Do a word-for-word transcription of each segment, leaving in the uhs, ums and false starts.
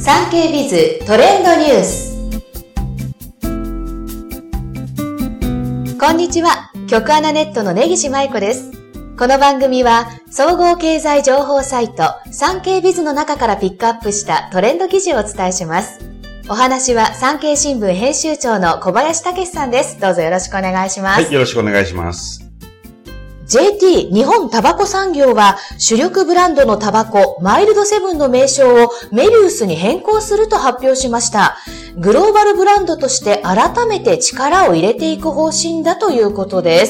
産経ビズトレンドニュース。こんにちは、局アナネットの根岸舞子です。この番組は総合経済情報サイト産経ビズの中からピックアップしたトレンド記事をお伝えします。お話は産経新聞編集長の小林武史さんです。どうぞよろしくお願いします。 はい、よろしくお願いします。 ジェーティー 日本タバコ産業は主力ブランドのタバコマイルドセブンの名称をメビウスに変更すると発表しました。グローバルブランドとして改めて力を入れていく方針だということです。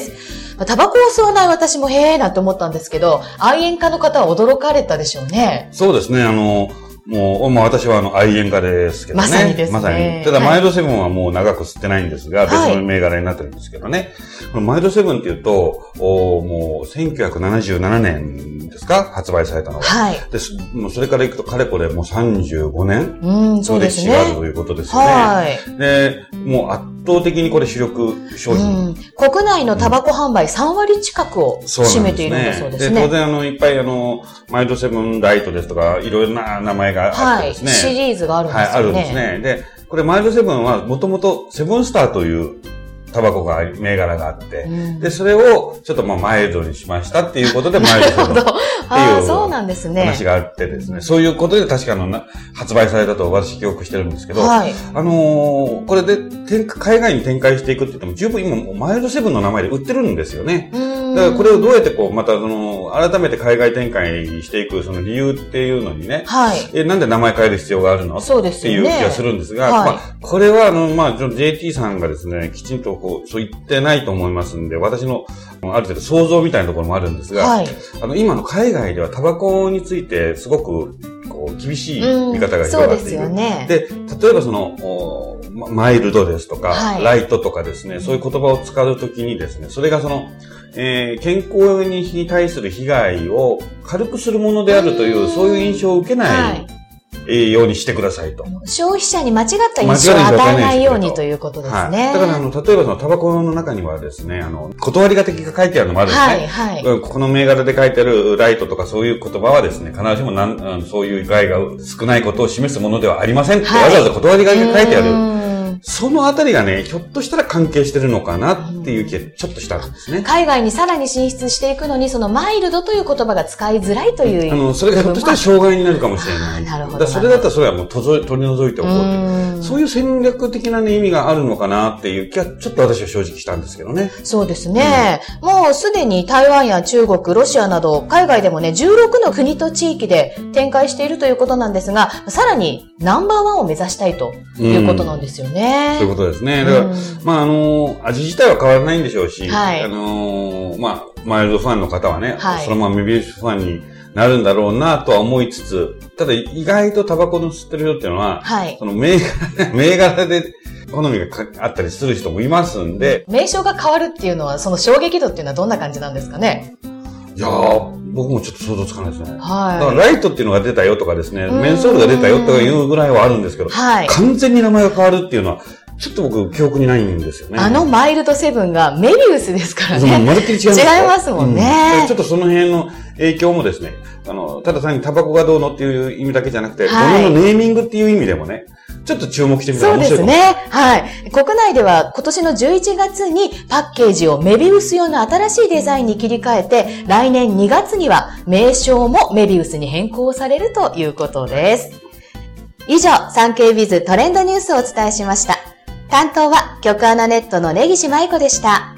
タバコを吸わない私もへーなんて思ったんですけど、愛煙家の方は驚かれたでしょうね。 そうですね。あの、もう、まあ私はあの愛煙家ですけどね。 まさにですね。 まさに。ただ、はい、マイルドセブンはもう長く吸ってないんですが、別の銘柄になってるんですけどね。はい、このマイルドセブンっていうと、おもうせんきゅうひゃくななじゅうななねんですか発売されたのは。はい。で、もうそれからいくとかれこれもうさんじゅうごねんうんそうですね。 の歴史があるということですよね。はい。で、もう圧倒的にこれ主力商品。うん、 国内のタバコ販売さんわり近くを占めているんだそうですね。 で、当然あの、いっぱいあの、マイルドセブンライトですとか、いろいろな名前があってですね。 はい。シリーズがあるんですよね。はい、 あるんですね。で、これマイルドセブンはもともとセブンスターというタバコが、銘柄があって、うん、で、それをちょっとまあマイルドにしましたっていうことでマイルドセブンっていう話があってですね、そういうことで確かの発売されたと私記憶してるんですけど、はい、あのー、これで海外に展開していくって言っても十分今マイルドセブンの名前で売ってるんですよね。だからこれをどうやってこうまたその改めて海外展開していくその理由っていうのにね、はい、えなんで名前変える必要があるのそうですよねっていう気がするんですが、はい、まあこれはあのまあ ジェーティー さんがですねきちんとこうそう言ってないと思いますんで、私のある程度想像みたいなところもあるんですが、はい、あの今の海外ではタバコについてすごくこう厳しい見方が広がっている。うん、そうですよね。で、例えばそのマイルドですとか、はい、ライトとかですね、そういう言葉を使うときにですね、それがその、えー、健康に対する被害を軽くするものであるという、そういう印象を受けない、はいようにしてくださいと。 消費者に間違った印象を与えないようにということですね。 はい、だからあの、例えばそのタバコの中にはですね、あの、断りが的が書いてあるのもあるんですね。はい、はい。この銘柄で書いてあるライトとかそういう言葉はですね、必ずしもなん、そういう害が少ないことを示すものではありませんって、はい、わざわざ断りが書いてある。そのあたりがね、ひょっとしたら関係してるのかなっていう気がちょっとしたんですね。 海外にさらに進出していくのに、そのマイルドという言葉が使いづらいという。 あの、それがひょっとしたら障害になるかもしれない。なるほど。だそれだったらそれはもう取り除いておこうって。そういう戦略的な、ね、意味があるのかなっていう気はちょっと私は正直したんですけどね。 そうですね。うん、もうすでに台湾や中国、ロシアなど海外でもね、じゅうろくの国と地域で展開しているということなんですが、さらにナンバーワンを目指したいということなんですよね。 うん、そういうことですね。だから、うん、まあ、あの、味自体は変わらないんでしょうし、はい、あの、まあ、マイルドファンの方はね、はい、そのままメビウスファンになるんだろうなとは思いつつ、ただ意外とタバコの吸ってる人っていうのは、はい、その銘柄、銘柄で好みがあったりする人もいますんで。 名称が変わるっていうのは、その衝撃度っていうのはどんな感じなんですかね？ いやー、僕もちょっと想像つかないですね。はい。だからライトっていうのが出たよとかですね、メンソールが出たよとかいうぐらいはあるんですけど、はい、完全に名前が変わるっていうのは、ちょっと僕、記憶にないんですよね。 あのマイルドセブンがメビウスですからね。 まるっきり違います。 違いますもんね、 うん。ちょっとその辺の影響もですね、あの、ただ単にタバコがどうのっていう意味だけじゃなくて、はい、物のネーミングっていう意味でもね、ちょっと注目してみたら面白いかもしれない。 そうですね。はい。国内では今年のじゅういちがつにパッケージをメビウス用の新しいデザインに切り替えて、来年にがつには名称もメビウスに変更されるということです。以上、産経ビズトレンドニュースをお伝えしました。担当は局アナネットの根岸舞子でした。